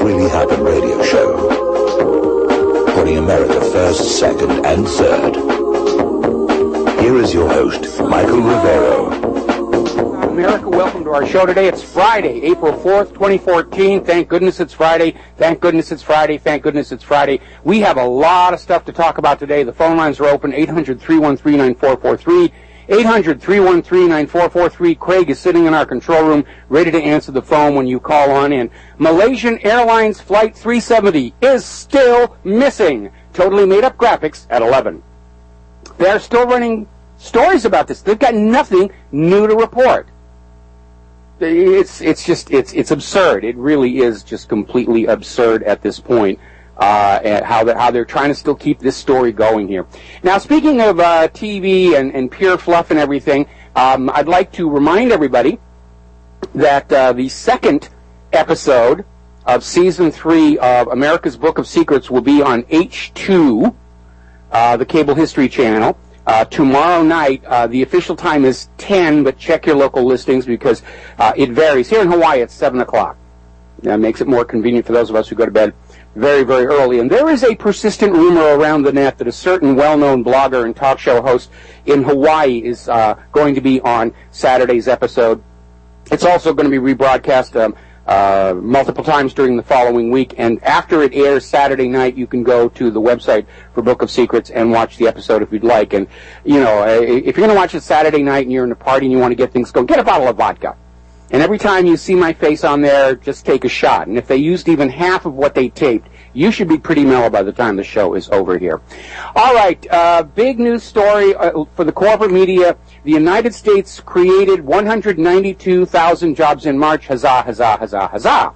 Really Happened radio show, putting America first, second, and third. Here is your host, Michael Rivero. America, welcome to our show today. It's Friday, April 4th, 2014. Thank goodness it's Friday. Thank goodness it's Friday. Thank goodness it's Friday. We have a lot of stuff to talk about today. The phone lines are open, 800-313-9443. 800-313-9443. Craig is sitting in our control room, ready to answer the phone when you call on in. Malaysian Airlines Flight 370 is still missing. Totally made-up graphics at 11. They're still running stories about this. They've got nothing new to report. It's absurd. It really is just completely absurd at this point. And how they're trying to still keep this story going here. Now, speaking of TV and pure fluff and everything, I'd like to remind everybody that the second episode of Season 3 of America's Book of Secrets will be on H2, the Cable History Channel. Tomorrow night, the official time is 10, but check your local listings because it varies. Here in Hawaii, it's 7 o'clock. That makes it more convenient for those of us who go to bed very, very early. And there is a persistent rumor around the net that a certain well-known blogger and talk show host in Hawaii is going to be on Saturday's episode. It's also going to be rebroadcast multiple times during the following week. And after it airs Saturday night, you can go to the website for Book of Secrets and watch the episode if you'd like. And, you know, if you're going to watch it Saturday night and you're in a party and you want to get things going, get a bottle of vodka. And every time you see my face on there, just take a shot. And if they used even half of what they taped, you should be pretty mellow by the time the show is over here. All right, big news story for the corporate media. The United States created 192,000 jobs in March. Huzzah, huzzah, huzzah, huzzah.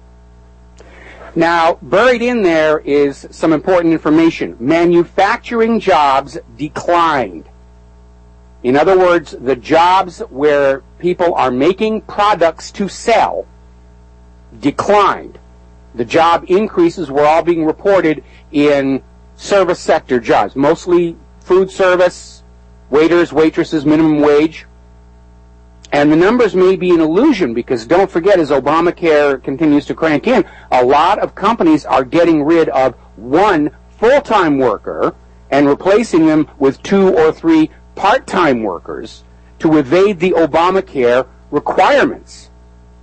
Now, buried in there is some important information. Manufacturing jobs declined. In other words, the jobs where people are making products to sell declined. The job increases were all being reported in service sector jobs, mostly food service, waiters, waitresses, minimum wage. And the numbers may be an illusion because don't forget, as Obamacare continues to crank in, a lot of companies are getting rid of one full-time worker and replacing them with 2 or 3 part-time workers to evade the Obamacare requirements.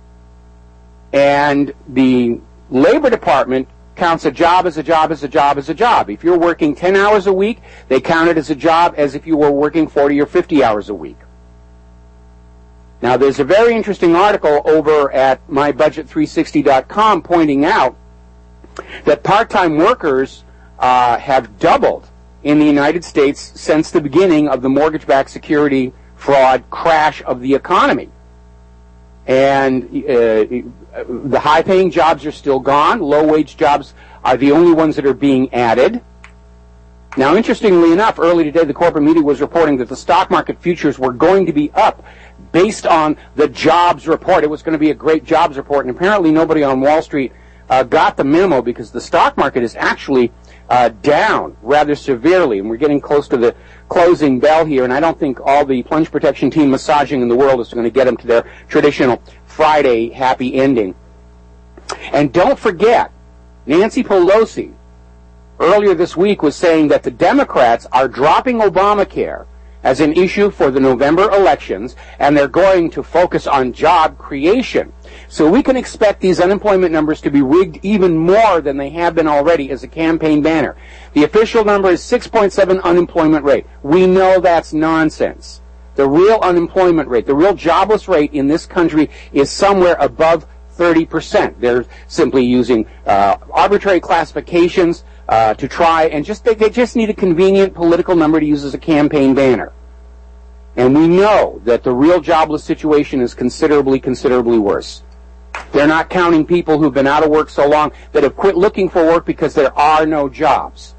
And the Labor Department counts a job as a job as a job as a job. If you're working 10 hours a week, they count it as a job as if you were working 40 or 50 hours a week. Now, there's a very interesting article over at mybudget360.com pointing out that part-time workers have doubled in the United States since the beginning of the mortgage-backed security fraud crash of the economy. And the high-paying jobs are still gone. Low-wage jobs are the only ones that are being added. Now, interestingly enough, early today, the corporate media was reporting that the stock market futures were going to be up based on the jobs report. It was going to be a great jobs report, and apparently nobody on Wall Street got the memo because the stock market is actually down rather severely, and we're getting close to the closing bell here, and I don't think all the plunge protection team massaging in the world is going to get them to their traditional Friday happy ending. And don't forget, Nancy Pelosi earlier this week was saying that the Democrats are dropping Obamacare as an issue for the November elections, and they're going to focus on job creation. So we can expect these unemployment numbers to be rigged even more than they have been already as a campaign banner. The official number is 6.7 unemployment rate. We know that's nonsense. The real unemployment rate, the real jobless rate in this country is somewhere above 30%. They're simply using arbitrary classifications to try and they just need a convenient political number to use as a campaign banner. And we know that the real jobless situation is considerably, considerably worse. They're not counting people who've been out of work so long that have quit looking for work because there are no jobs.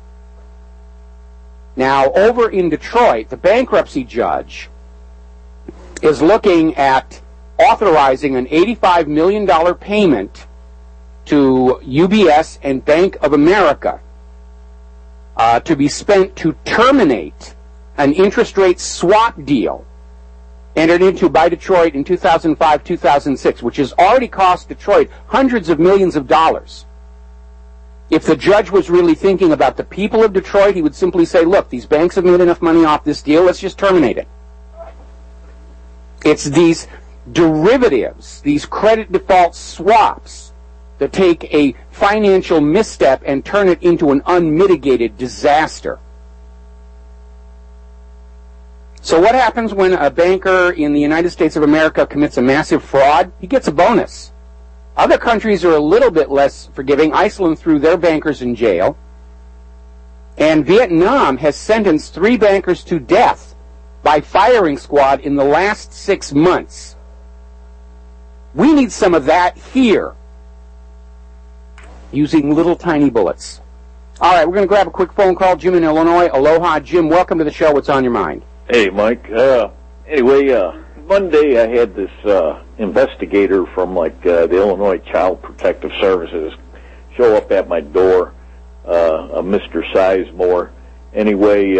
Now, over in Detroit, the bankruptcy judge is looking at authorizing an $85 million payment to UBS and Bank of America to be spent to terminate an interest rate swap deal entered into by Detroit in 2005, 2006, which has already cost Detroit hundreds of millions of dollars. If the judge was really thinking about the people of Detroit, he would simply say, look, these banks have made enough money off this deal, let's just terminate it. It's these derivatives, these credit default swaps, that take a financial misstep and turn it into an unmitigated disaster. So what happens when a banker in the United States of America commits a massive fraud? He gets a bonus. Other countries are a little bit less forgiving. Iceland threw their bankers in jail. And Vietnam has sentenced 3 bankers to death by firing squad in the last 6 months. We need some of that here, using little tiny bullets. All right, we're going to grab a quick phone call. Jim in Illinois. Aloha, Jim. Welcome to the show. What's on your mind? Hey, Mike. Anyway, Monday I had this investigator from the Illinois Child Protective Services show up at my door, a Mr. Sizemore. Anyway,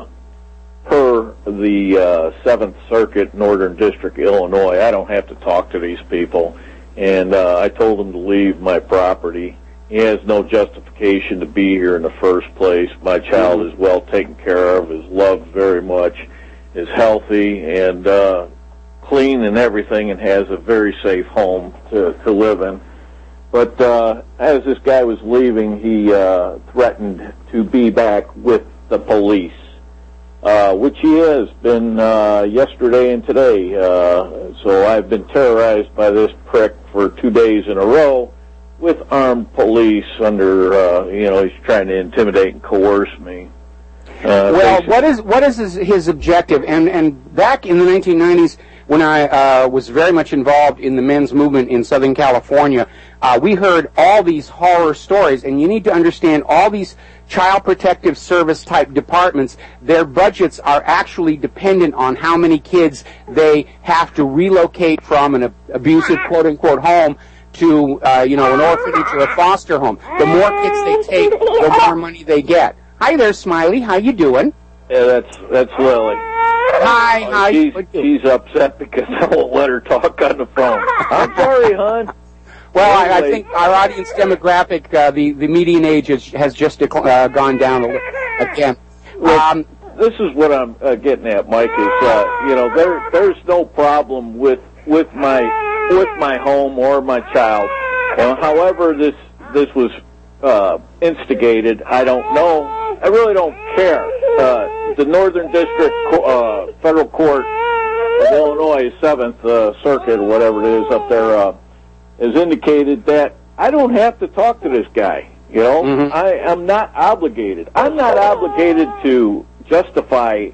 per the 7th Circuit, Northern District, Illinois, I don't have to talk to these people. And I told him to leave my property. He has no justification to be here in the first place. My child is well taken care of, is loved very much, is healthy and clean and everything, and has a very safe home to live in. But as this guy was leaving, he threatened to be back with the police, which he has been yesterday and today. So I've been terrorized by this prick for 2 days in a row with armed police under, he's trying to intimidate and coerce me. Well, what is his objective? And back in the 1990s, when I was very much involved in the men's movement in Southern California, we heard all these horror stories, and you need to understand all these Child Protective Service type departments, their budgets are actually dependent on how many kids they have to relocate from an abusive quote-unquote home to, an orphanage or a foster home. The more kids they take, the more money they get. Hi there, Smiley. How you doing? Yeah, that's Lily. Hi, how you doing? She's upset because I won't let her talk on the phone. I'm sorry, hon. Well, I think our audience demographic, the median age has just gone down again. Look, this is what I'm getting at, Mike. Is there's no problem with my home or my child. However, this was instigated, I don't know. I really don't care. The Northern District Federal Court of Illinois, 7th Circuit, or whatever it is up there, has indicated that I don't have to talk to this guy. I am not obligated. I'm not obligated to justify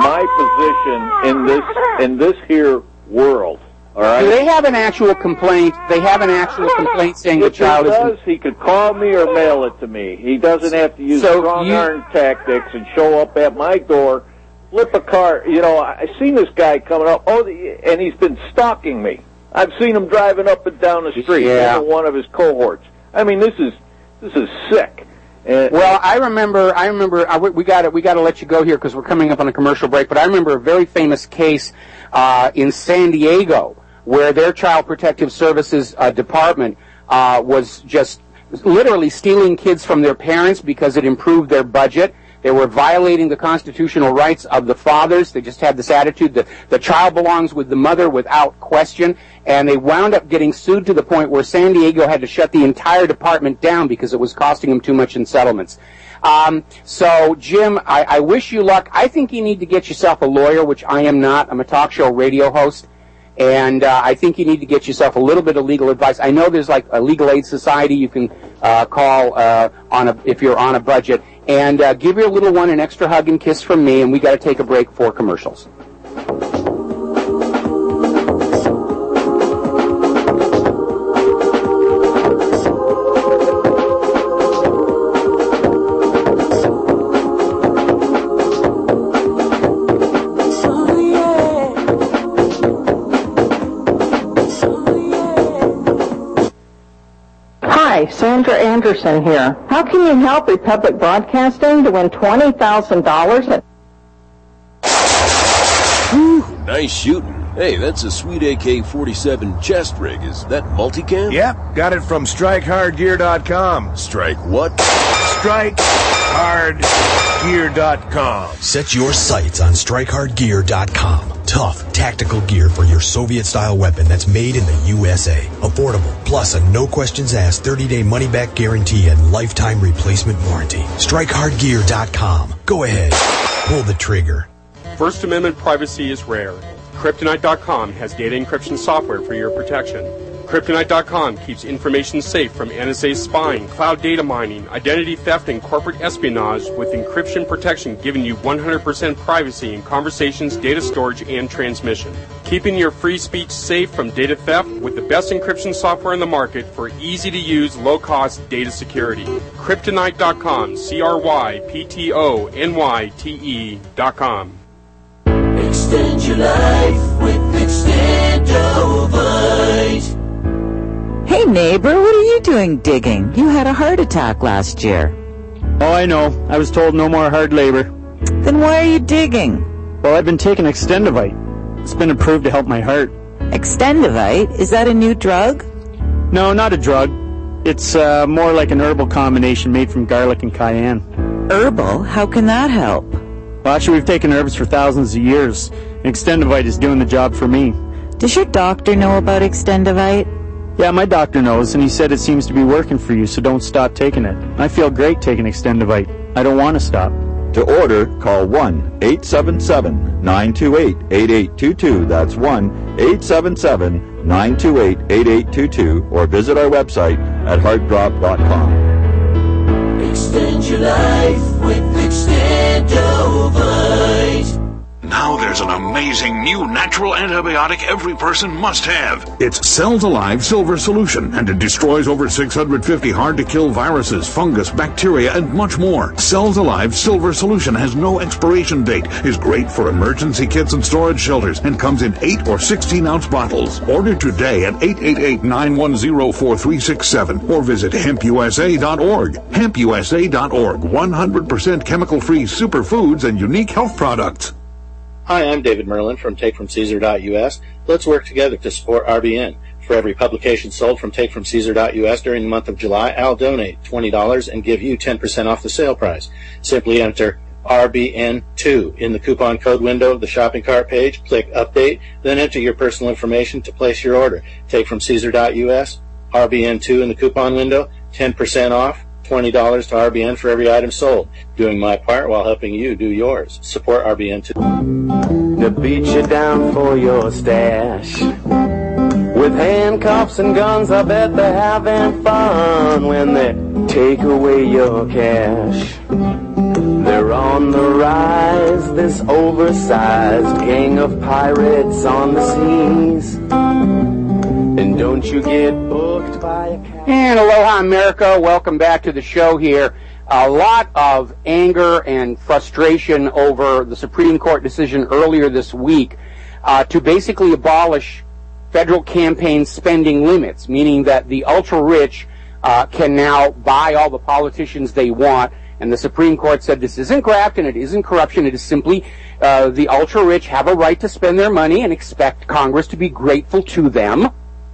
my position in this here world. All right. Do they have an actual complaint? They have an actual complaint saying the child is... He could call me or mail it to me. He doesn't have to use strong-arm tactics and show up at my door, flip a car. I seen this guy coming up, and he's been stalking me. I've seen him driving up and down the street. Yeah. One of his cohorts. I mean, this is sick. Well, I remember. We got to let you go here because we're coming up on a commercial break. But I remember a very famous case in San Diego where their Child Protective Services department was just literally stealing kids from their parents because it improved their budget. They were violating the constitutional rights of the fathers. They just had this attitude that the child belongs with the mother without question. And they wound up getting sued to the point where San Diego had to shut the entire department down because it was costing them too much in settlements. So, Jim, I wish you luck. I think you need to get yourself a lawyer, which I am not. I'm a talk show radio host. And I think you need to get yourself a little bit of legal advice. I know there's like a legal aid society you can call if you're on a budget. And give your little one an extra hug and kiss from me, and we got to take a break for commercials. Hi, Sandra Anderson here. How can you help Republic Broadcasting to win $20,000? nice shooting. Hey, that's a sweet AK-47 chest rig. Is that multicam? Yep, got it from StrikeHardGear.com. Strike what? StrikeHardGear.com. Set your sights on StrikeHardGear.com. Tough, tactical gear for your Soviet-style weapon that's made in the USA. Affordable, plus a no-questions-asked 30-day money-back guarantee and lifetime replacement warranty. StrikeHardGear.com. Go ahead. Pull the trigger. First Amendment privacy is rare. Kryptonite.com has data encryption software for your protection. Kryptonite.com keeps information safe from NSA spying, cloud data mining, identity theft, and corporate espionage with encryption protection giving you 100% privacy in conversations, data storage, and transmission. Keeping your free speech safe from data theft with the best encryption software in the market for easy-to-use, low-cost data security. Kryptonite.com, CRYPTONYTE.com. Extend your life with Extendovite. Hey neighbor, what are you doing digging? You had a heart attack last year. Oh, I know. I was told no more hard labor. Then why are you digging? Well, I've been taking Extendovite. It's been approved to help my heart. Extendovite? Is that a new drug? No, not a drug. It's more like an herbal combination made from garlic and cayenne. Herbal? How can that help? Well, actually, we've taken herbs for thousands of years. Extendovite is doing the job for me. Does your doctor know about Extendovite? Yeah, my doctor knows, and he said it seems to be working for you, so don't stop taking it. I feel great taking Extendovite. I don't want to stop. To order, call 1-877-928-8822. That's 1-877-928-8822. Or visit our website at heartdrop.com. Extend your life with Extendovite. Now there's an amazing new natural antibiotic every person must have. It's Cells Alive Silver Solution, and it destroys over 650 hard-to-kill viruses, fungus, bacteria, and much more. Cells Alive Silver Solution has no expiration date, is great for emergency kits and storage shelters, and comes in 8 or 16-ounce bottles. Order today at 888-910-4367 or visit hempusa.org. Hempusa.org, 100% chemical-free superfoods and unique health products. Hi, I'm David Merlin from TakeFromCaesar.us. Let's work together to support RBN. For every publication sold from TakeFromCaesar.us during the month of July, I'll donate $20 and give you 10% off the sale price. Simply enter RBN2 in the coupon code window of the shopping cart page, click Update, then enter your personal information to place your order. TakeFromCaesar.us, RBN2 in the coupon window, 10% off. $20 to RBN for every item sold. Doing my part while helping you do yours. Support RBN too. To beat you down for your stash. With handcuffs and guns, I bet they're having fun when they take away your cash. They're on the rise, this oversized gang of pirates on the seas. And don't you get booked by a cat. And aloha, America. Welcome back to the show here. A lot of anger and frustration over the Supreme Court decision earlier this week to basically abolish federal campaign spending limits, meaning that the ultra-rich can now buy all the politicians they want. And the Supreme Court said this isn't graft and it isn't corruption. It is simply the ultra-rich have a right to spend their money and expect Congress to be grateful to them.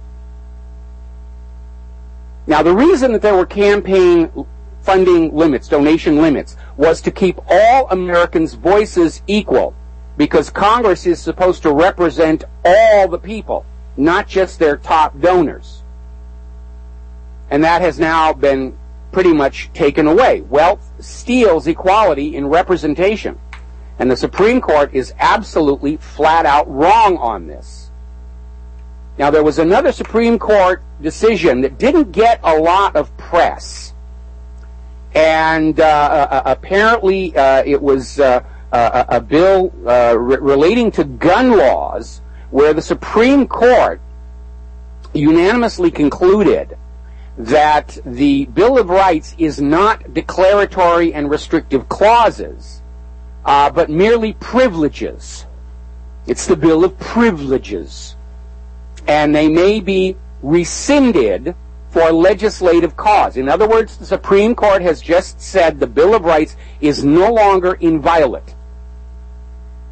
Now, the reason that there were campaign funding limits, donation limits, was to keep all Americans' voices equal, because Congress is supposed to represent all the people, not just their top donors. And that has now been pretty much taken away. Wealth steals equality in representation. And the Supreme Court is absolutely flat out wrong on this. Now, there was another Supreme Court decision that didn't get a lot of press. And apparently it was a bill relating to gun laws where the Supreme Court unanimously concluded that the Bill of Rights is not declaratory and restrictive clauses, but merely privileges. It's the Bill of Privileges. And they may be rescinded for legislative cause. In other words, the Supreme Court has just said the Bill of Rights is no longer inviolate.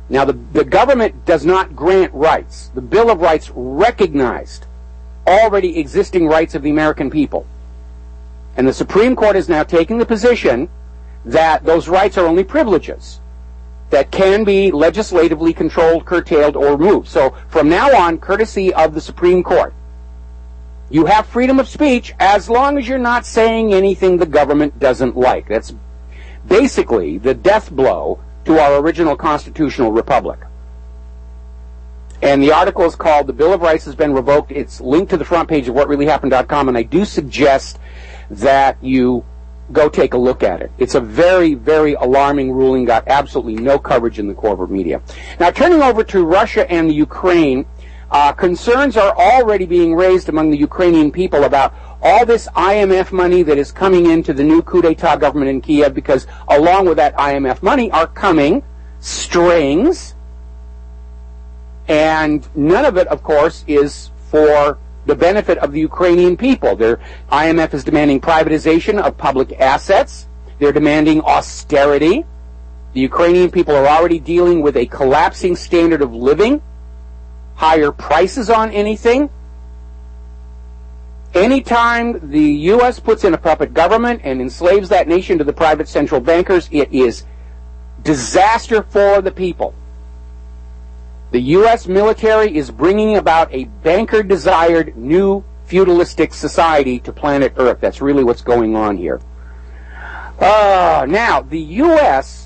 Now, the government does not grant rights. The Bill of Rights recognized already existing rights of the American people. And the Supreme Court is now taking the position that those rights are only privileges that can be legislatively controlled, curtailed, or removed. So from now on, courtesy of the Supreme Court, you have freedom of speech as long as you're not saying anything the government doesn't like. That's basically the death blow to our original constitutional republic. And the article is called "The Bill of Rights Has Been Revoked." It's linked to the front page of whatreallyhappened.com, and I do suggest that you go take a look at it. It's a very, very alarming ruling, got absolutely no coverage in the corporate media. Now, turning over to Russia and the Ukraine, concerns are already being raised among the Ukrainian people about all this IMF money that is coming into the new coup d'etat government in Kiev, because along with that IMF money are coming strings, and none of it, of course, is for the benefit of the Ukrainian people. IMF is demanding privatization of public assets. They're demanding austerity. The Ukrainian people are already dealing with a collapsing standard of living, higher prices on anything. Anytime the U.S. puts in a puppet government and enslaves that nation to the private central bankers, it is disaster for the people. The U.S. military is bringing about a banker-desired new feudalistic society to planet Earth. That's really what's going on here. Now, the U.S.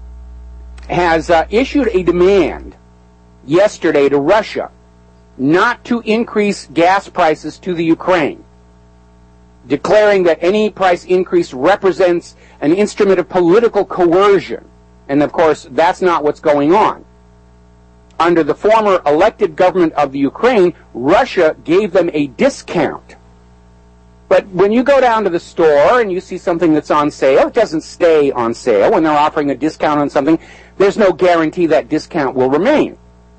has issued a demand yesterday to Russia not to increase gas prices to the Ukraine, declaring that any price increase represents an instrument of political coercion. And, of course, that's not what's going on. Under the former elected government of the Ukraine, Russia gave them a discount. But when you go down to the store and you see something that's on sale, it doesn't stay on sale. When they're offering a discount on something, there's no guarantee that discount will remain.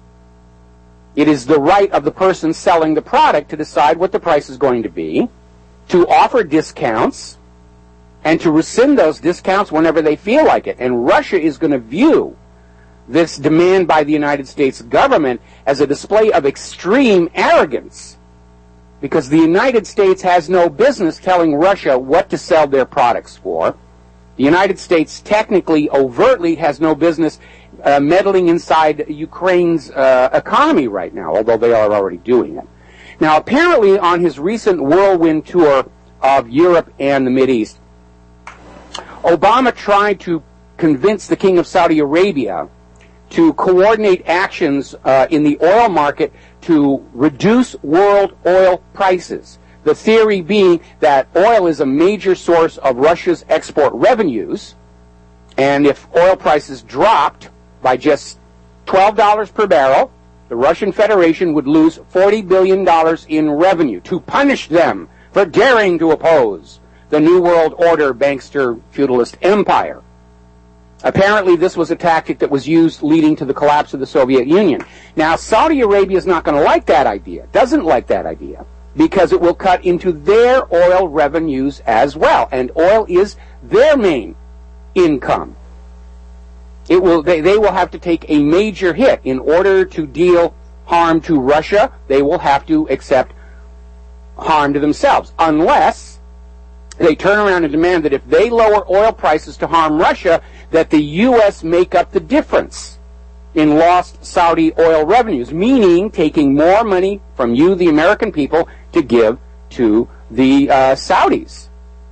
It is the right of the person selling the product to decide what the price is going to be, to offer discounts, and to rescind those discounts whenever they feel like it. And Russia is going to view this demand by the United States government as a display of extreme arrogance, because the United States has no business telling Russia what to sell their products for. The United States technically, overtly, has no business meddling inside Ukraine's economy right now, although they are already doing it. Now, apparently, on his recent whirlwind tour of Europe and the Mideast, Obama tried to convince the King of Saudi Arabia to coordinate actions in the oil market to reduce world oil prices. The theory being that oil is a major source of Russia's export revenues, and if oil prices dropped by just $12 per barrel, the Russian Federation would lose $40 billion in revenue to punish them for daring to oppose the New World Order bankster feudalist empire. Apparently, this was a tactic that was used leading to the collapse of the Soviet Union. Now, Saudi Arabia is not going to like that idea, doesn't like that idea, because it will cut into their oil revenues as well, and oil is their main income. They will have to take a major hit in order to deal harm to Russia. They will have to accept harm to themselves, unless they turn around and demand that if they lower oil prices to harm Russia, that the U.S. make up the difference in lost Saudi oil revenues, meaning taking more money from you, the American people, to give to the Saudis.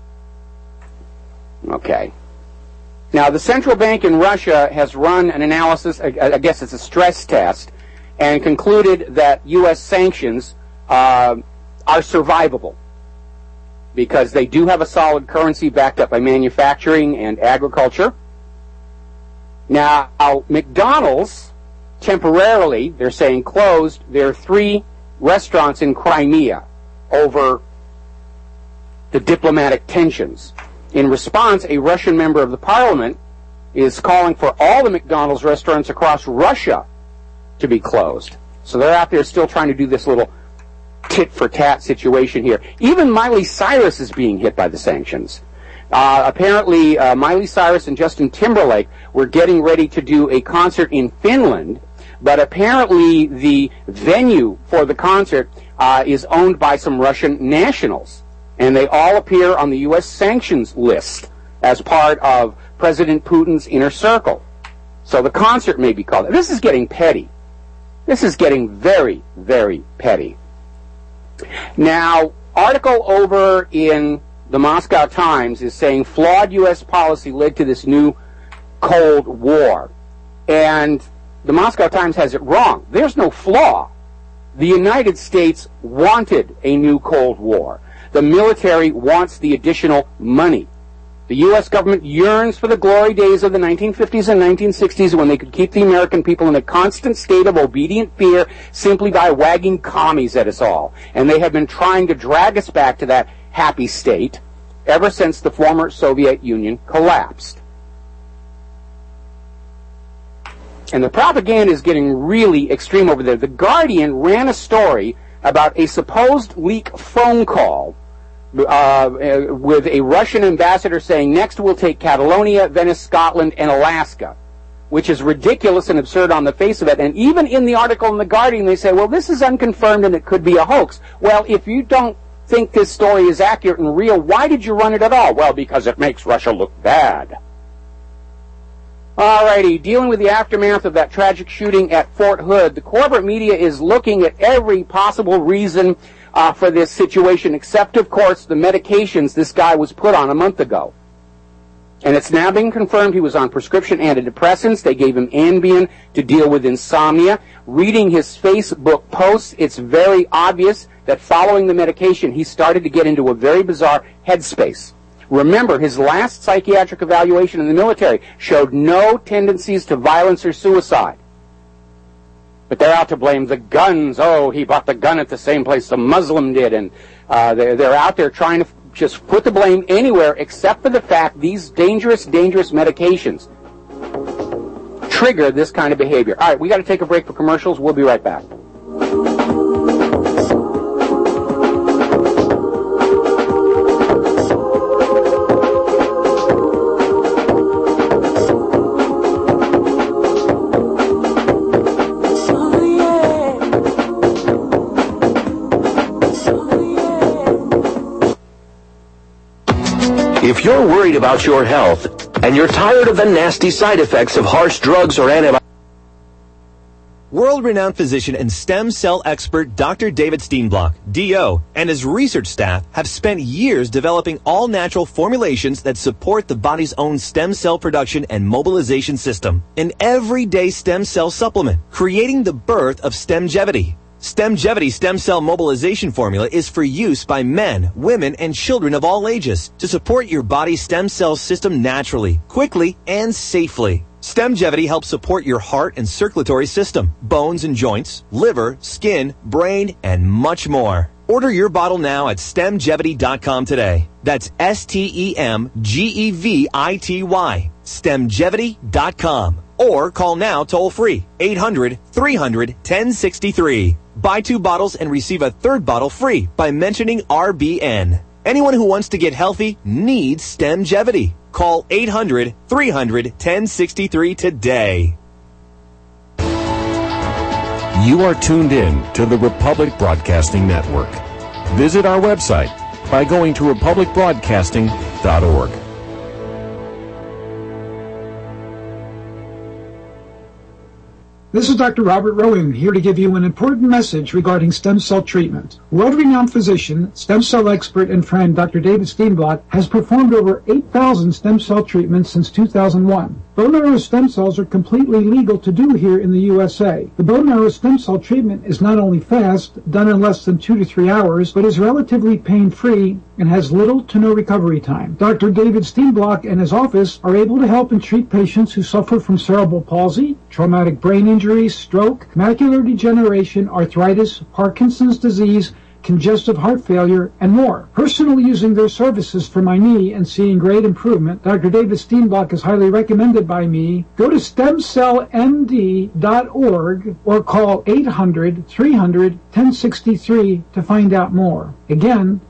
Okay. Now, the central bank in Russia has run an analysis, I guess it's a stress test, and concluded that U.S. sanctions are survivable, because they do have a solid currency backed up by manufacturing and agriculture. Now, McDonald's temporarily, they're saying, closed their 3 restaurants in Crimea over the diplomatic tensions. In response, a Russian member of the parliament is calling for all the McDonald's restaurants across Russia to be closed. So they're out there still trying to do this little tit-for-tat situation here. Even Miley Cyrus is being hit by the sanctions. Apparently, Miley Cyrus and Justin Timberlake were getting ready to do a concert in Finland, but apparently the venue for the concert is owned by some Russian nationals, and they all appear on the U.S. sanctions list as part of President Putin's inner circle. So the concert may be called. This is getting petty. This is getting very, very petty. Now, article over in the Moscow Times is saying flawed U.S. policy led to this new Cold War. And the Moscow Times has it wrong. There's no flaw. The United States wanted a new Cold War. The military wants the additional money. The U.S. government yearns for the glory days of the 1950s and 1960s when they could keep the American people in a constant state of obedient fear simply by wagging commies at us all. And they have been trying to drag us back to that happy state ever since the former Soviet Union collapsed. And the propaganda is getting really extreme over there. The Guardian ran a story about a supposed leak phone call with a Russian ambassador saying, next we'll take Catalonia, Venice, Scotland, and Alaska, which is ridiculous and absurd on the face of it. And even in the article in The Guardian, they say, well, this is unconfirmed and it could be a hoax. Well, if you don't think this story is accurate and real, why did you run it at all? Well, because it makes Russia look bad. Alrighty, dealing with the aftermath of that tragic shooting at Fort Hood, the corporate media is looking at every possible reason for this situation, except, of course, the medications this guy was put on a month ago. And it's now been confirmed he was on prescription antidepressants. They gave him Ambien to deal with insomnia. Reading his Facebook posts, it's very obvious that following the medication, he started to get into a very bizarre headspace. Remember, his last psychiatric evaluation in the military showed no tendencies to violence or suicide. But they're out to blame the guns. Oh, he bought the gun at the same place the Muslim did. And they're out there trying to just put the blame anywhere except for the fact these dangerous medications trigger this kind of behavior. All right, we got to take a break for commercials. We'll be right back. If you're worried about your health and you're tired of the nasty side effects of harsh drugs or antibiotics, world-renowned physician and stem cell expert Dr. David Steenblock, DO, and his research staff have spent years developing all-natural formulations that support the body's own stem cell production and mobilization system. An everyday stem cell supplement, creating the birth of Stemgevity. Stemgevity stem cell mobilization formula is for use by men, women, and children of all ages to support your body's stem cell system naturally, quickly, and safely. Stemgevity helps support your heart and circulatory system, bones and joints, liver, skin, brain, and much more. Order your bottle now at Stemgevity.com today. That's STEMGEVITY. Stemgevity.com. Or call now toll-free, 800-300-1063. Buy 2 bottles and receive a 3rd bottle free by mentioning RBN. Anyone who wants to get healthy needs Stemgevity. Call 800-300-1063 today. You are tuned in to the Republic Broadcasting Network. Visit our website by going to republicbroadcasting.org. This is Dr. Robert Rowan, here to give you an important message regarding stem cell treatment. World-renowned physician, stem cell expert, and friend Dr. David Steenblock has performed over 8,000 stem cell treatments since 2001. Bone marrow stem cells are completely legal to do here in the USA. The bone marrow stem cell treatment is not only fast, done in less than 2 to 3 hours, but is relatively pain-free and has little to no recovery time. Dr. David Steenblock and his office are able to help and treat patients who suffer from cerebral palsy, traumatic brain injury, stroke, macular degeneration, arthritis, Parkinson's disease, congestive heart failure, and more. Personally using their services for my knee and seeing great improvement, Dr. David Steenblock is highly recommended by me. Go to stemcellmd.org or call 800-300-1063 to find out more. Again,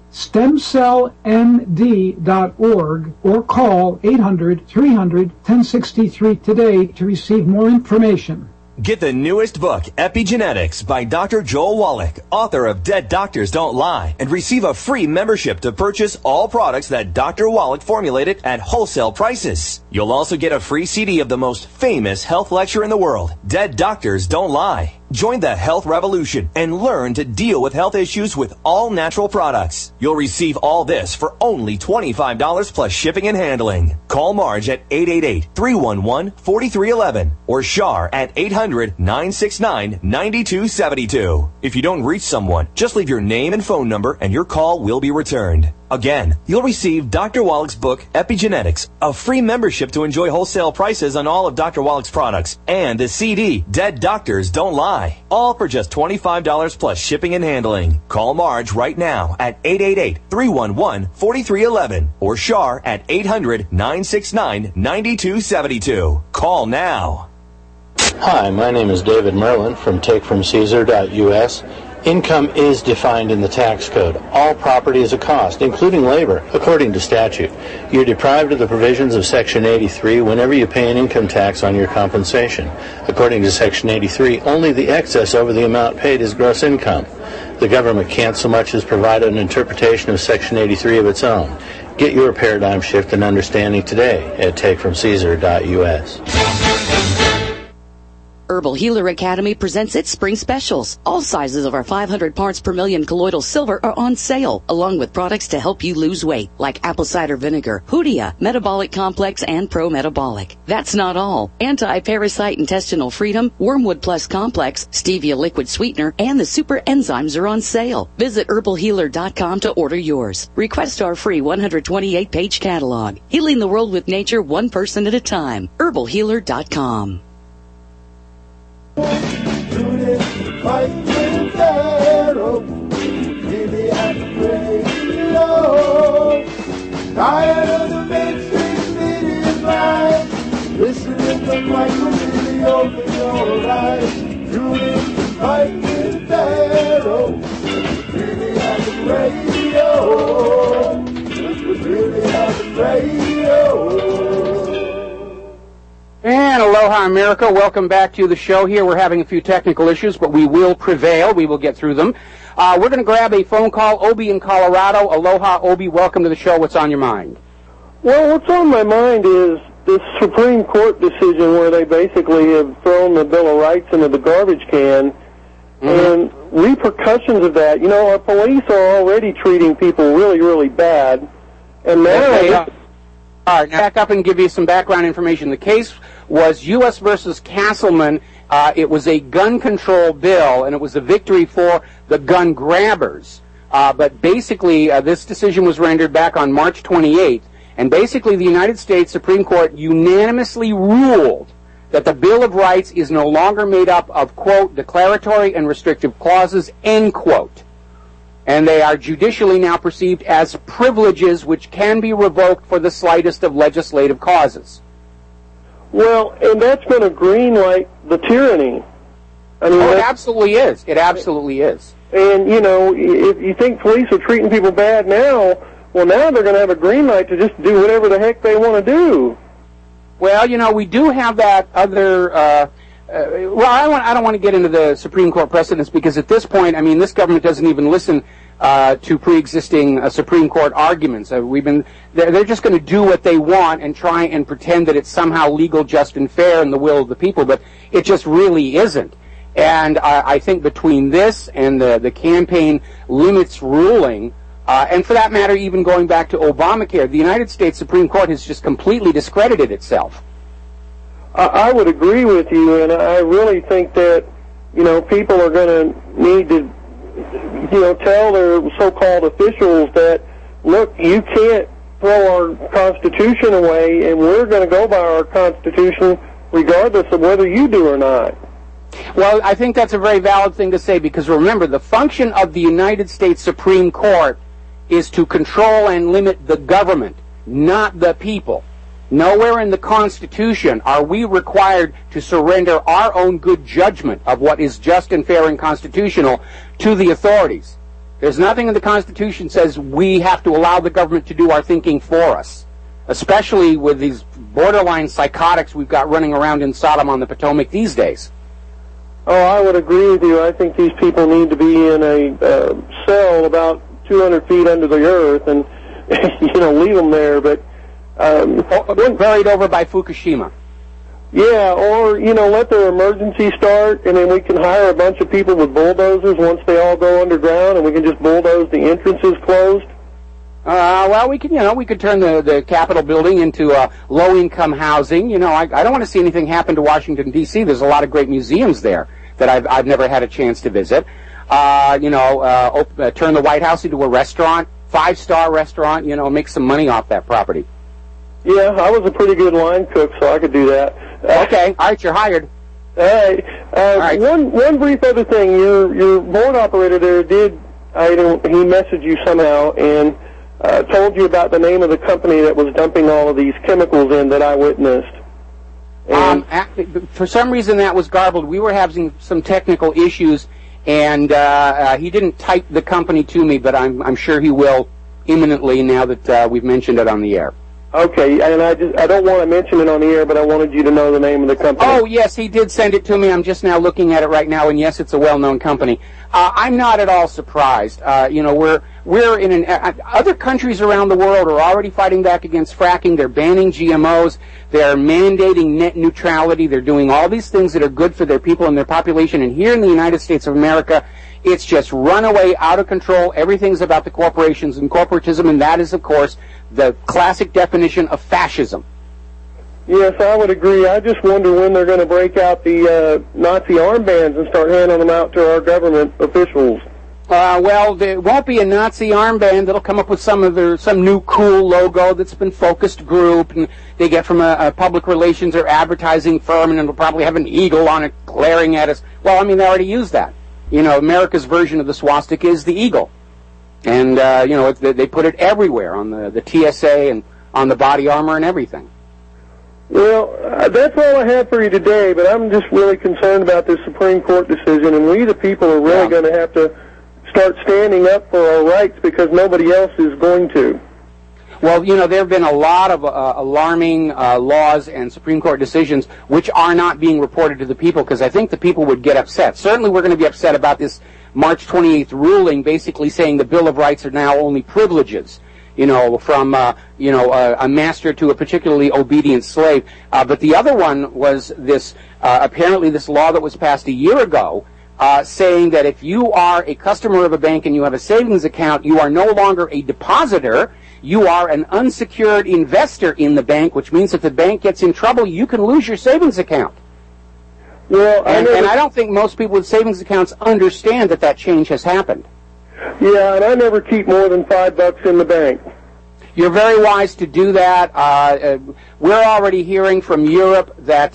stemcellmd.org or call 800-300-1063 today to receive more information. Get the newest book, Epigenetics, by Dr. Joel Wallach, author of Dead Doctors Don't Lie, and receive a free membership to purchase all products that Dr. Wallach formulated at wholesale prices. You'll also get a free CD of the most famous health lecture in the world, Dead Doctors Don't Lie. Join the health revolution and learn to deal with health issues with all natural products. You'll receive all this for only $25 plus shipping and handling. Call Marge at 888-311-4311 or Shar at 800-969-9272. If you don't reach someone, just leave your name and phone number and your call will be returned. Again, you'll receive Dr. Wallach's book, Epigenetics, a free membership to enjoy wholesale prices on all of Dr. Wallach's products, and the CD, Dead Doctors Don't Lie, all for just $25 plus shipping and handling. Call Marge right now at 888-311-4311 or Shar at 800-969-9272. Call now. Hi, my name is David Merlin from TakeFromCaesar.us. Income is defined in the tax code. All property is a cost, including labor, according to statute. You're deprived of the provisions of Section 83 whenever you pay an income tax on your compensation. According to Section 83, only the excess over the amount paid is gross income. The government can't so much as provide an interpretation of Section 83 of its own. Get your paradigm shift and understanding today at TakeFromCaesar.us. Herbal Healer Academy presents its spring specials. All sizes of our 500 parts per million colloidal silver are on sale, along with products to help you lose weight, like apple cider vinegar, Hoodia, Metabolic Complex, and Pro Metabolic. That's not all. Anti-parasite intestinal freedom, Wormwood Plus Complex, Stevia liquid sweetener, and the super enzymes are on sale. Visit herbalhealer.com to order yours. Request our free 128-page catalog. Healing the world with nature, one person at a time. herbalhealer.com. Tired of the mainstream media's lies. Listen to the Michael video, open your eyes. Tune in to Fight with Pharaoh. Really on the radio. Really on the radio. And aloha, America. Welcome back to the show here. We're having a few technical issues, but we will prevail. We will get through them. We're going to grab a phone call. Obi in Colorado. Aloha, Obi. Welcome to the show. What's on your mind? Well, what's on my mind is this Supreme Court decision where they basically have thrown the Bill of Rights into the garbage can, and repercussions of that. You know, our police are already treating people really, really bad, and now... All right, now back up and give you some background information. The case was U.S. versus Castleman. It was a gun control bill, and it was a victory for the gun grabbers. But basically, this decision was rendered back on March 28th, and basically the United States Supreme Court unanimously ruled that the Bill of Rights is no longer made up of, quote, declaratory and restrictive clauses, end quote. And they are judicially now perceived as privileges which can be revoked for the slightest of legislative causes. Well, and that's going to green light the tyranny. I mean, it absolutely is. It absolutely is. And, you know, if you think police are treating people bad now, well, now they're going to have a green light to just do whatever the heck they want to do. Well, you know, we do have that other... I don't want to get into the Supreme Court precedents because at this point, I mean, this government doesn't even listen to pre-existing Supreme Court arguments. They're just going to do what they want and try and pretend that it's somehow legal, just, and fair in the will of the people, but it just really isn't. And I think between this and the campaign limits ruling, and for that matter, even going back to Obamacare, the United States Supreme Court has just completely discredited itself. I would agree with you, and I really think that, you know, people are going to need to, you know, tell their so-called officials that, look, you can't throw our Constitution away, and we're going to go by our Constitution regardless of whether you do or not. Well, I think that's a very valid thing to say, because remember, the function of the United States Supreme Court is to control and limit the government, not the people. Nowhere in the Constitution are we required to surrender our own good judgment of what is just and fair and constitutional to the authorities. There's nothing in the Constitution that says we have to allow the government to do our thinking for us, especially with these borderline psychotics we've got running around in Sodom on the Potomac these days. Oh, I would agree with you. I think these people need to be in a cell about 200 feet under the earth and, leave them there. But buried over by Fukushima. Yeah, or, let their emergency start, and then we can hire a bunch of people with bulldozers once they all go underground, and we can just bulldoze the entrances closed. Well, we could turn the Capitol building into low-income housing. I don't want to see anything happen to Washington, D.C. There's a lot of great museums there that I've never had a chance to visit. Turn the White House into a restaurant, 5-star restaurant, make some money off that property. Yeah, I was a pretty good line cook, so I could do that. Okay, all right, you're hired. All right. One brief other thing. Your board operator there he messaged you somehow and told you about the name of the company that was dumping all of these chemicals in that I witnessed. For some reason that was garbled. We were having some technical issues, and he didn't type the company to me, but I'm sure he will imminently now that we've mentioned it on the air. Okay, and I don't want to mention it on the air, but I wanted you to know the name of the company. Oh, yes, he did send it to me. I'm just now looking at it right now, and yes, it's a well-known company. I'm not at all surprised. We're in other countries around the world are already fighting back against fracking. They're banning GMOs. They're mandating net neutrality. They're doing all these things that are good for their people and their population. And here in the United States of America, it's just runaway, out of control. Everything's about the corporations and corporatism, and that is, of course, the classic definition of fascism. Yes, I would agree. I just wonder when they're going to break out the Nazi armbands and start handing them out to our government officials. Well, there won't be a Nazi armband. They'll come up with some new cool logo that's been focused group, and they get from a public relations or advertising firm, and it'll probably have an eagle on it glaring at us. Well, they already use that. America's version of the swastika is the eagle. And, they put it everywhere on the TSA and on the body armor and everything. Well, that's all I have for you today, but I'm just really concerned about this Supreme Court decision, and we the people are really going to have to start standing up for our rights because nobody else is going to. Well, there have been a lot of alarming laws and Supreme Court decisions which are not being reported to the people because I think the people would get upset. Certainly we're going to be upset about this March 28th ruling basically saying the Bill of Rights are now only privileges, from, a master to a particularly obedient slave. But the other one was this, apparently this law that was passed a year ago saying that if you are a customer of a bank and you have a savings account, you are no longer a depositor. You are an unsecured investor in the bank, which means if the bank gets in trouble, you can lose your savings account. Well, and I don't think most people with savings accounts understand that change has happened. Yeah, and I never keep more than $5 in the bank. You're very wise to do that. We're already hearing from Europe that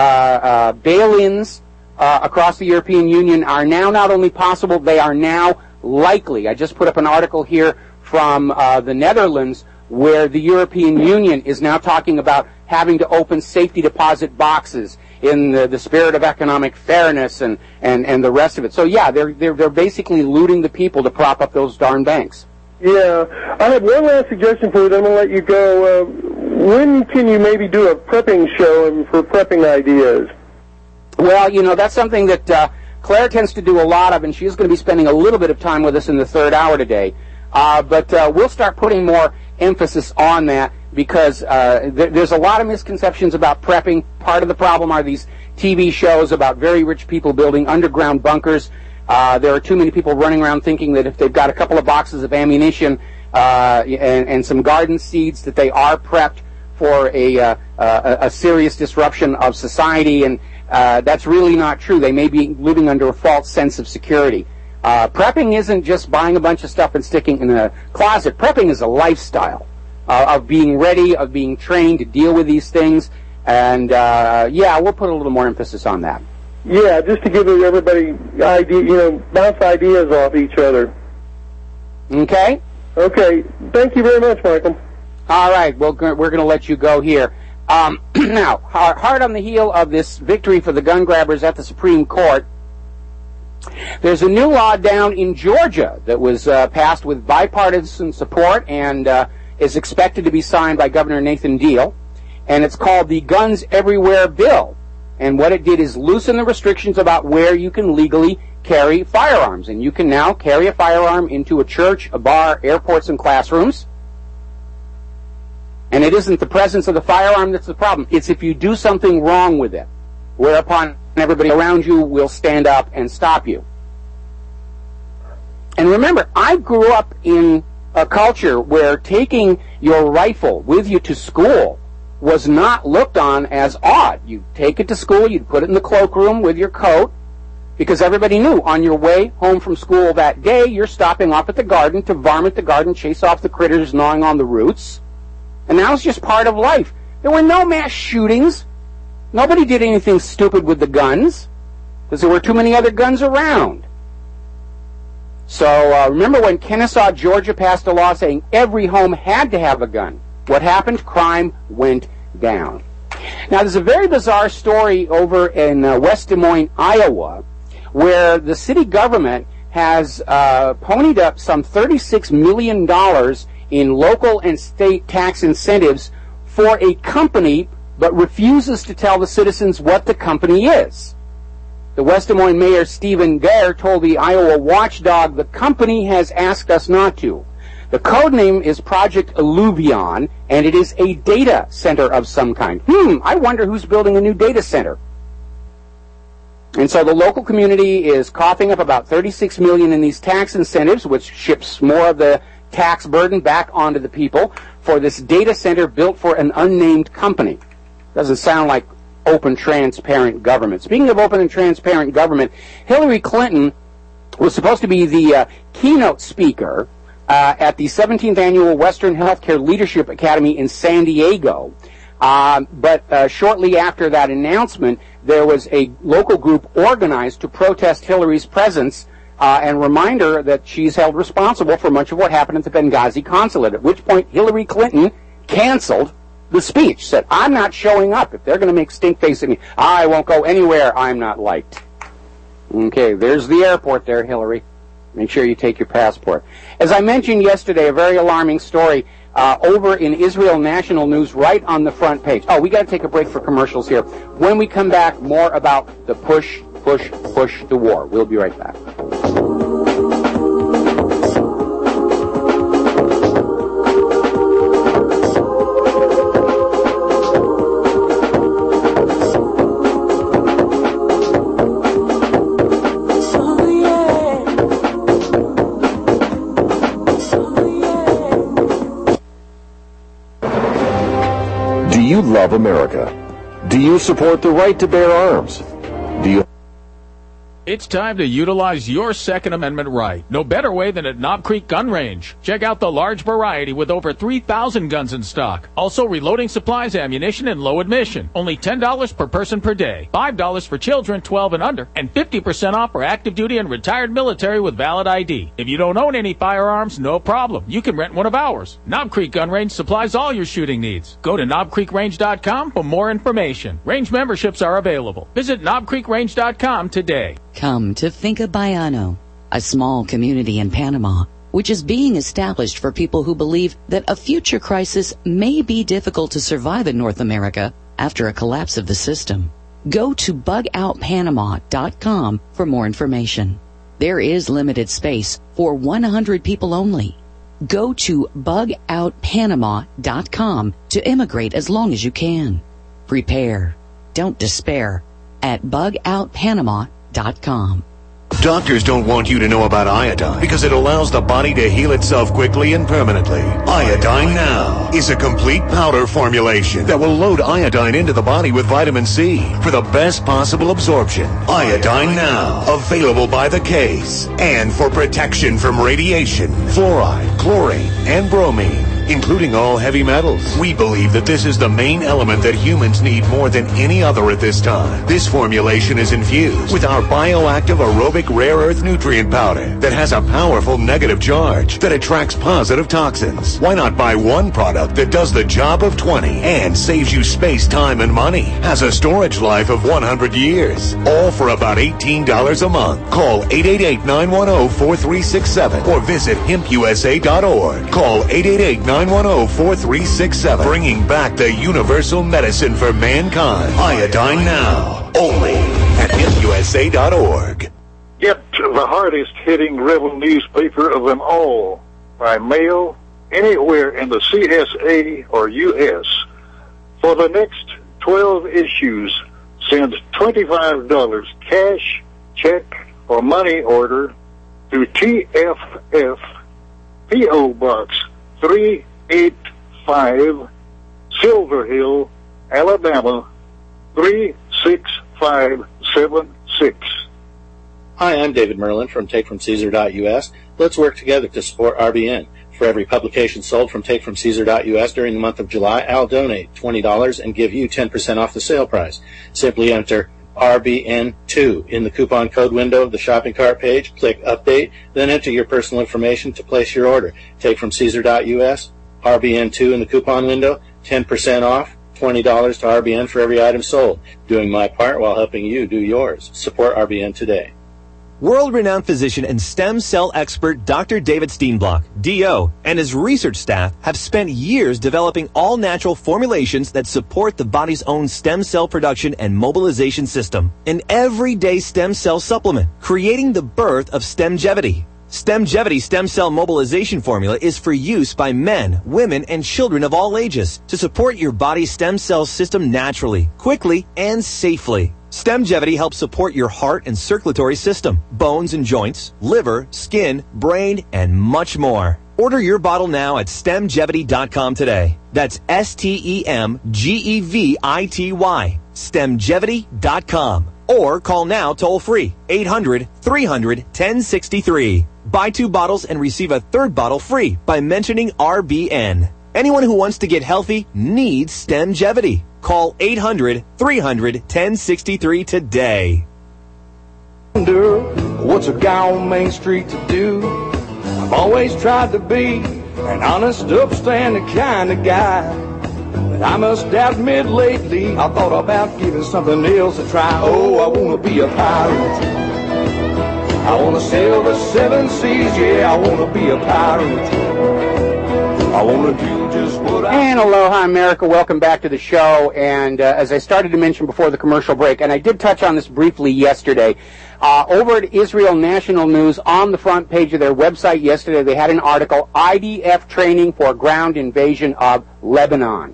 bail-ins across the European Union are now not only possible, they are now likely. I just put up an article here from the Netherlands where the European Union is now talking about having to open safety deposit boxes in the spirit of economic fairness and the rest of it. So yeah, they're basically looting the people to prop up those darn banks. Yeah, I have one last suggestion for you, then I'm going to let you go. When can you maybe do a prepping show for prepping ideas? Well, that's something that Claire tends to do a lot of, and she's going to be spending a little bit of time with us in the third hour today. But we'll start putting more emphasis on that because there's a lot of misconceptions about prepping. Part of the problem are these TV shows about very rich people building underground bunkers. There are too many people running around thinking that if they've got a couple of boxes of ammunition and some garden seeds that they are prepped for a serious disruption of society, and that's really not true. They may be living under a false sense of security. Prepping isn't just buying a bunch of stuff and sticking in a closet. Prepping is a lifestyle of being ready, of being trained to deal with these things. And, we'll put a little more emphasis on that. Yeah, just to give everybody bounce ideas off each other. Okay? Okay. Thank you very much, Michael. All right. Well, we're going to let you go here. Now, hard on the heel of this victory for the gun grabbers at the Supreme Court, there's a new law down in Georgia that was passed with bipartisan support and is expected to be signed by Governor Nathan Deal, and it's called the Guns Everywhere Bill. And what it did is loosen the restrictions about where you can legally carry firearms. And you can now carry a firearm into a church, a bar, airports, and classrooms. And it isn't the presence of the firearm that's the problem. It's if you do something wrong with it, whereupon everybody around you will stand up and stop you. And remember, I grew up in a culture where taking your rifle with you to school was not looked on as odd. You'd take it to school, you'd put it in the cloakroom with your coat, because everybody knew on your way home from school that day, you're stopping off at the garden to varmint the garden, chase off the critters gnawing on the roots. And that was just part of life. There were no mass shootings. Nobody did anything stupid with the guns, because there were too many other guns around. So remember when Kennesaw, Georgia passed a law saying every home had to have a gun. What happened? Crime went down. Now, there's a very bizarre story over in West Des Moines, Iowa, where the city government has ponied up some $36 million in local and state tax incentives for a company, but refuses to tell the citizens what the company is. The West Des Moines Mayor Stephen Gare told the Iowa Watchdog, the company has asked us not to. The code name is Project Illuvion, and it is a data center of some kind. I wonder who's building a new data center. And so the local community is coughing up about $36 million in these tax incentives, which ships more of the tax burden back onto the people for this data center built for an unnamed company. Doesn't sound like open, transparent government. Speaking of open and transparent government, Hillary Clinton was supposed to be the keynote speaker at the 17th Annual Western Healthcare Leadership Academy in San Diego. But shortly after that announcement, there was a local group organized to protest Hillary's presence and remind her that she's held responsible for much of what happened at the Benghazi consulate, at which point Hillary Clinton canceled the speech, said, I'm not showing up. If they're going to make stink face at me, I won't go anywhere I'm not liked. Okay, there's the airport there, Hillary. Make sure you take your passport. As I mentioned yesterday, a very alarming story over in Israel National News, right on the front page. Oh, we got to take a break for commercials here. When we come back, more about the push the war. We'll be right back. Do you love America? Do you support the right to bear arms? Do you... It's time to utilize your Second Amendment right. No better way than at Knob Creek Gun Range. Check out the large variety with over 3,000 guns in stock. Also reloading supplies, ammunition, and low admission. Only $10 per person per day. $5 for children 12 and under. And 50% off for active duty and retired military with valid ID. If you don't own any firearms, no problem. You can rent one of ours. Knob Creek Gun Range supplies all your shooting needs. Go to knobcreekrange.com for more information. Range memberships are available. Visit knobcreekrange.com today. Come to Finca Baiano, a small community in Panama, which is being established for people who believe that a future crisis may be difficult to survive in North America after a collapse of the system. Go to bugoutpanama.com for more information. There is limited space for 100 people only. Go to bugoutpanama.com to immigrate as long as you can. Prepare. Don't despair at bugoutpanama.com. Doctors don't want you to know about iodine because it allows the body to heal itself quickly and permanently. Iodine Now is a complete powder formulation that will load iodine into the body with vitamin C for the best possible absorption. Iodine Now, available by the case and for protection from radiation, fluoride, chlorine, and bromine. including all heavy metals. We believe that this is the main element that humans need more than any other at this time. This formulation is infused with our bioactive aerobic rare earth nutrient powder that has a powerful negative charge that attracts positive toxins. Why not buy one product that does the job of 20 and saves you space, time, and money? Has a storage life of 100 years. All for about $18 a month. Call 888-910-4367 or visit hempusa.org. Call 888-910-4367. Bringing back the universal medicine for mankind. Iodine Now. Only at hempusa.org. Get the hardest hitting rebel newspaper of them all by mail anywhere in the CSA or U.S. For the next 12 issues, send $25 cash, check, or money order to TFF P.O. Box 385, Silver Hill, Alabama 36576. Hi, I'm David Merlin from TakeFromCaesar.us. Let's work together to support RBN. For every publication sold from TakeFromCaesar.us during the month of July, I'll donate $20 and give you 10% off the sale price. Simply enter RBN2 in the coupon code window of the shopping cart page, click Update, then enter your personal information to place your order. TakeFromCaesar.us, RBN2 in the coupon window, 10% off, $20 to RBN for every item sold. Doing my part while helping you do yours. Support RBN today. World-renowned physician and stem cell expert Dr. David Steenblock, DO, and his research staff have spent years developing all-natural formulations that support the body's own stem cell production and mobilization system. An everyday stem cell supplement, creating the birth of Stemgevity. Stemgevity stem cell mobilization formula is for use by men, women, and children of all ages to support your body's stem cell system naturally, quickly, and safely. Stemgevity helps support your heart and circulatory system, bones and joints, liver, skin, brain, and much more. Order your bottle now at stemgevity.com today. That's STEMGEVITY, stemgevity.com. Or call now toll free, 800-300-1063. Buy 2 bottles and receive a 3rd bottle free by mentioning RBN. Anyone who wants to get healthy needs Stemgevity. Call 800-300-1063 today. What's a guy on Main Street to do? I've always tried to be an honest, upstanding kind of guy. But I must admit lately I thought about giving something else a try. Oh, I want to be a pirate. I want to sail the 7 seas, yeah, I want to be a pirate. I want to do just what I... And aloha, America. Welcome back to the show. And as I started to mention before the commercial break, and I did touch on this briefly yesterday, over at Israel National News, on the front page of their website yesterday, they had an article, IDF training for ground invasion of Lebanon.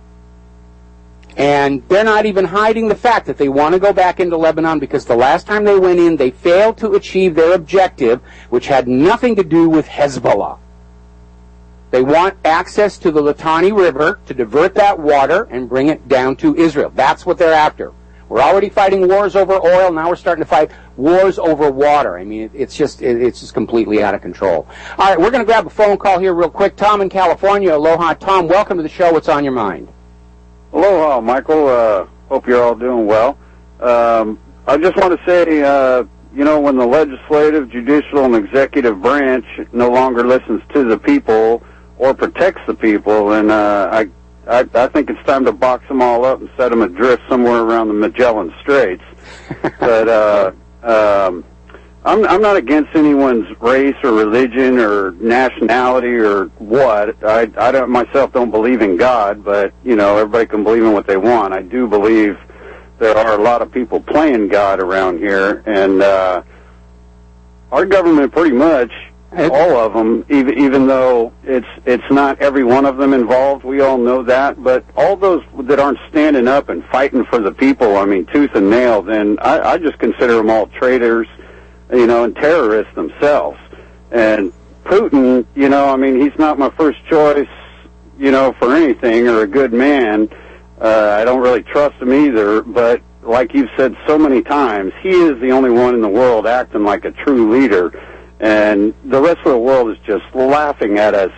And they're not even hiding the fact that they want to go back into Lebanon because the last time they went in, they failed to achieve their objective, which had nothing to do with Hezbollah. They want access to the Litani River to divert that water and bring it down to Israel. That's what they're after. We're already fighting wars over oil. Now we're starting to fight wars over water. I mean, it's just completely out of control. All right, we're going to grab a phone call here real quick. Tom in California. Aloha, Tom. Welcome to the show. What's on your mind? Aloha, Michael. Hope you're all doing well. I just want to say, when the legislative, judicial, and executive branch no longer listens to the people or protects the people, and I think it's time to box them all up and set them adrift somewhere around the Magellan Straits. But I'm not against anyone's race or religion or nationality or what. I don't myself don't believe in God, but everybody can believe in what they want. I do believe there are a lot of people playing God around here, and our government pretty much, all of them, even though it's not every one of them involved, we all know that, but all those that aren't standing up and fighting for the people, I mean, tooth and nail, then I just consider them all traitors, and terrorists themselves. And Putin, he's not my first choice, for anything, or a good man. I don't really trust him either, but like you've said so many times, he is the only one in the world acting like a true leader, and the rest of the world is just laughing at us, and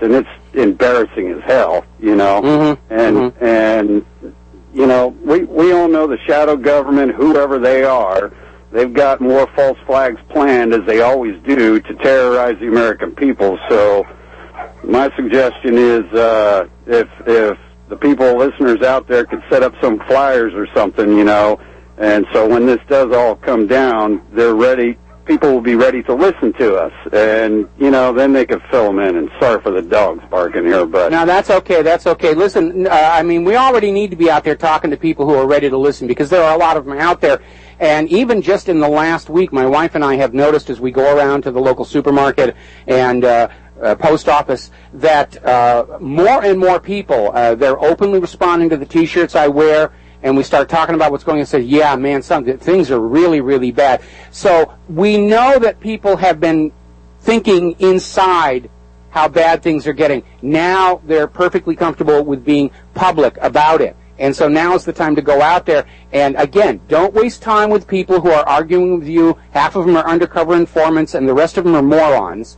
embarrassing as hell, you know. Mm-hmm. And you know, we all know the shadow government, whoever they are, they've got more false flags planned, as they always do, to terrorize the American people. So my suggestion is, if the people, listeners out there, could set up some flyers or something, you know, and so when this does all come down, they're ready. People will be ready to listen to us, and you know, then they could fill them in. And sorry for the dogs barking here, but no, that's okay. That's okay. Listen, I mean, we already need to be out there talking to people who are ready to listen, because there are a lot of them out there. And even just in the last week, my wife and I have noticed, as we go around to the local supermarket and post office, that more and more people, they're openly responding to the T-shirts I wear. And we start talking about what's going on and say, yeah, man, things are really, really bad. So we know that people have been thinking inside how bad things are getting. Now they're perfectly comfortable with being public about it. And so now is the time to go out there. And again, don't waste time with people who are arguing with you. Half of them are undercover informants, and the rest of them are morons.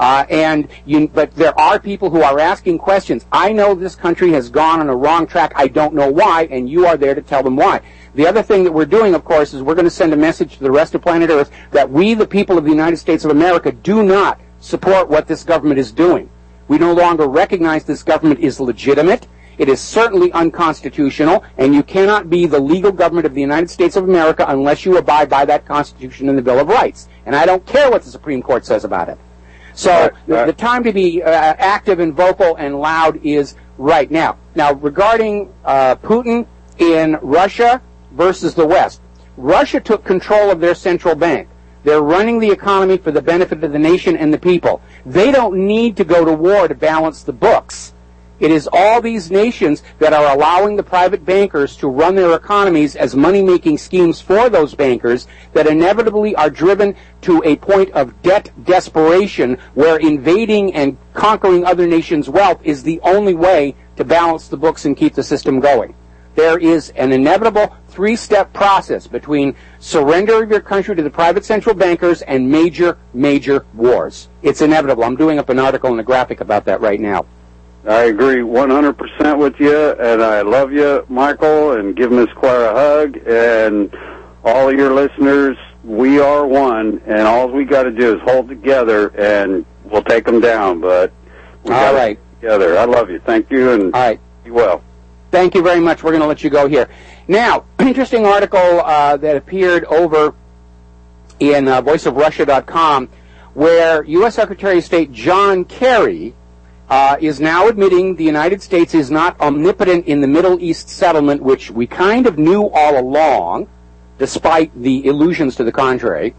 But there are people who are asking questions. I know this country has gone on a wrong track. I don't know why, and you are there to tell them why. The other thing that we're doing, of course, is we're going to send a message to the rest of planet Earth that we, the people of the United States of America, do not support what this government is doing. We no longer recognize this government is legitimate. It is certainly unconstitutional, and you cannot be the legal government of the United States of America unless you abide by that Constitution and the Bill of Rights. And I don't care what the Supreme Court says about it. So the time to be active and vocal and loud is right now. Now, regarding Putin in Russia versus the West, Russia took control of their central bank. They're running the economy for the benefit of the nation and the people. They don't need to go to war to balance the books. It is all these nations that are allowing the private bankers to run their economies as money-making schemes for those bankers that inevitably are driven to a point of debt desperation, where invading and conquering other nations' wealth is the only way to balance the books and keep the system going. There is an inevitable three-step process between surrender of your country to the private central bankers and major, major wars. It's inevitable. I'm doing up an article and a graphic about that right now. I agree 100% with you, and I love you, Michael, and give Miss Claire a hug, and all of your listeners, we are one, and all we got to do is hold together, and we'll take them down, but we got to stay together. I love you. Thank you, and all right. Be well. Thank you very much. We're going to let you go here. Now, interesting article that appeared over in voiceofrussia.com, where U.S. Secretary of State John Kerry is now admitting the United States is not omnipotent in the Middle East settlement, which we kind of knew all along, despite the illusions to the contrary.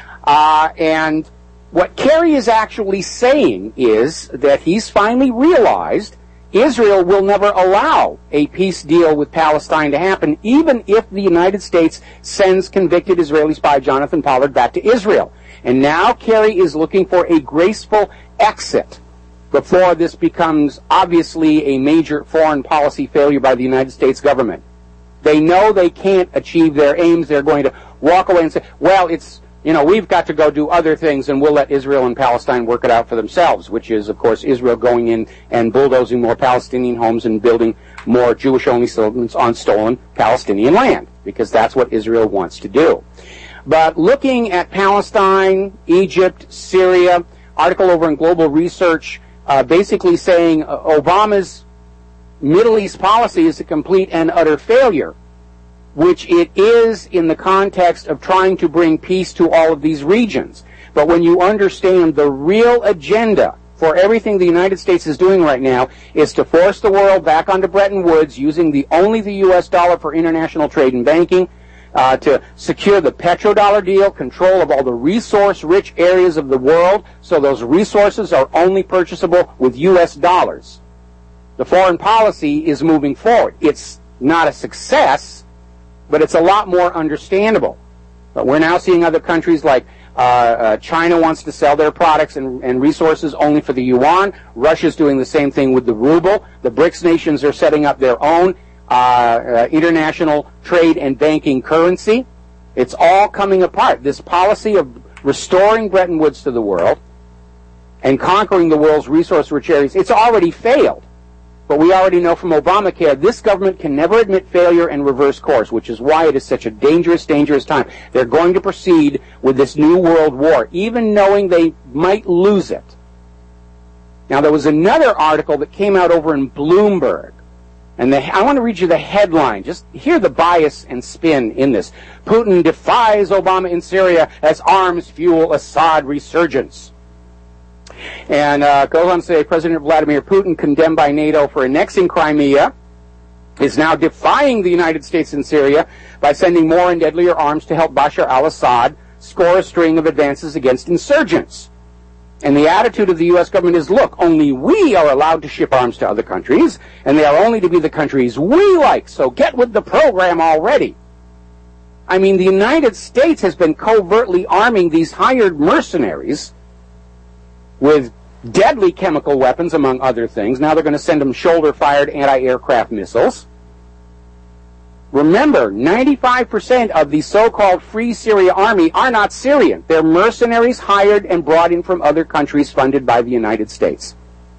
And what Kerry is actually saying is that he's finally realized Israel will never allow a peace deal with Palestine to happen, even if the United States sends convicted Israeli spy Jonathan Pollard back to Israel. And now Kerry is looking for a graceful exit before this becomes obviously a major foreign policy failure by the United States government. They know they can't achieve their aims. They're going to walk away and say, well, we've got to go do other things, and we'll let Israel and Palestine work it out for themselves, which is, of course, Israel going in and bulldozing more Palestinian homes and building more Jewish-only settlements on stolen Palestinian land, because that's what Israel wants to do. But looking at Palestine, Egypt, Syria, article over in Global Research, basically saying Obama's Middle East policy is a complete and utter failure, which it is in the context of trying to bring peace to all of these regions. But when you understand the real agenda for everything the United States is doing right now is to force the world back onto Bretton Woods using only the U.S. dollar for international trade and banking, to secure the petrodollar deal, control of all the resource-rich areas of the world, so those resources are only purchasable with U.S. dollars. The foreign policy is moving forward. It's not a success, but it's a lot more understandable. But we're now seeing other countries like China wants to sell their products and resources only for the yuan. Russia's doing the same thing with the ruble. The BRICS nations are setting up their own international trade and banking currency. It's all coming apart. This policy of restoring Bretton Woods to the world and conquering the world's resource-rich areas, it's already failed. But we already know from Obamacare, this government can never admit failure and reverse course, which is why it is such a dangerous, dangerous time. They're going to proceed with this new world war, even knowing they might lose it. Now, there was another article that came out over in Bloomberg, and I want to read you the headline. Just hear the bias and spin in this. Putin defies Obama in Syria as arms fuel Assad resurgence. And goes on to say, President Vladimir Putin, condemned by NATO for annexing Crimea, is now defying the United States in Syria by sending more and deadlier arms to help Bashar al-Assad score a string of advances against insurgents. And the attitude of the U.S. government is, look, only we are allowed to ship arms to other countries, and they are only to be the countries we like, so get with the program already. I mean, the United States has been covertly arming these hired mercenaries with deadly chemical weapons, among other things. Now they're going to send them shoulder-fired anti-aircraft missiles. Remember, 95% of the so-called Free Syria Army are not Syrian. They're mercenaries hired and brought in from other countries funded by the United States.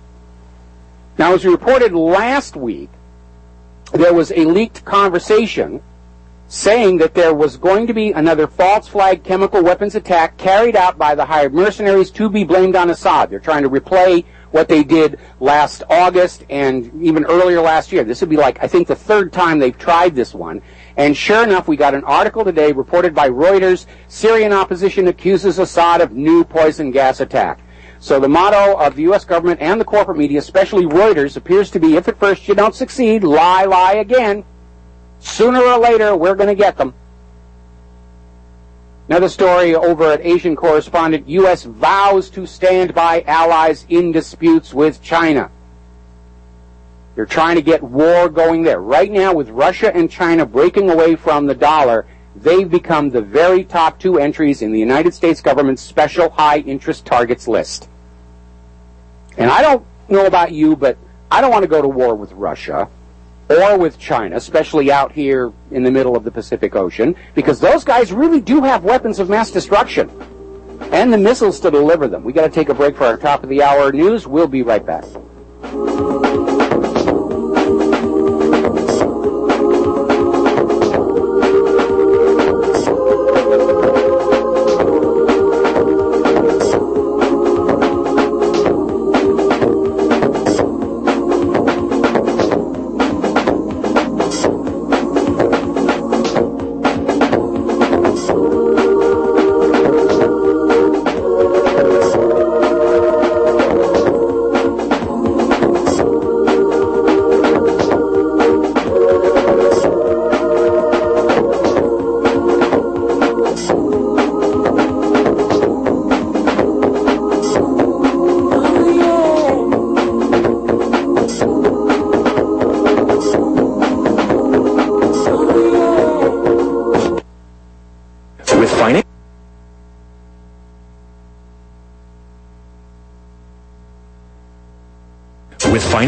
Now, as we reported last week, there was a leaked conversation saying that there was going to be another false flag chemical weapons attack carried out by the hired mercenaries to be blamed on Assad. They're trying to replay what they did last August and even earlier last year. This would be like, I think, the third time they've tried this one. And sure enough, we got an article today reported by Reuters, Syrian opposition accuses Assad of new poison gas attack. So the motto of the U.S. government and the corporate media, especially Reuters, appears to be, if at first you don't succeed, lie, lie again. Sooner or later, we're going to get them. Another story over at Asian Correspondent, U.S. vows to stand by allies in disputes with China. They're trying to get war going there. Right now, with Russia and China breaking away from the dollar, they've become the very top two entries in the United States government's special high-interest targets list. And I don't know about you, but I don't want to go to war with Russia or with China, especially out here in the middle of the Pacific Ocean, because those guys really do have weapons of mass destruction and the missiles to deliver them. We got to take a break for our top of the hour news. We'll be right back.